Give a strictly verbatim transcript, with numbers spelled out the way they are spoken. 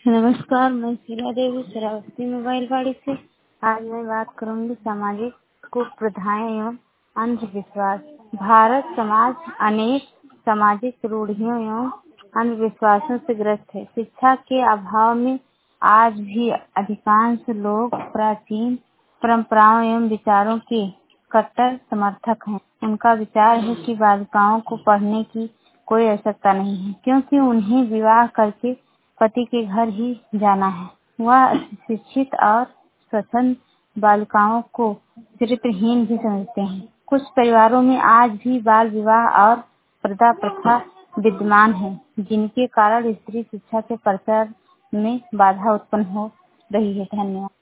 नमस्कार, मैं शीला देवी श्रावस्ती मोबाइल वाड़ी से। आज मैं बात करूंगी सामाजिक कुप्रथाएं एवं अंधविश्वास। भारत समाज अनेक सामाजिक रूढ़ियों एवं अंधविश्वासों से ग्रस्त है। शिक्षा के अभाव में आज भी अधिकांश लोग प्राचीन परंपराओं एवं विचारों के कट्टर समर्थक हैं। उनका विचार है कि बालिकाओं को पढ़ने की कोई आवश्यकता नहीं है, क्योंकि उन्हें विवाह करके पति के घर ही जाना है। वह शिक्षित और स्वतंत्र बालिकाओं को चरित्रहीन भी समझते हैं। कुछ परिवारों में आज भी बाल विवाह और पर्दा प्रथा विद्यमान है, जिनके कारण स्त्री शिक्षा के प्रचार में बाधा उत्पन्न हो रही है। धन्यवाद।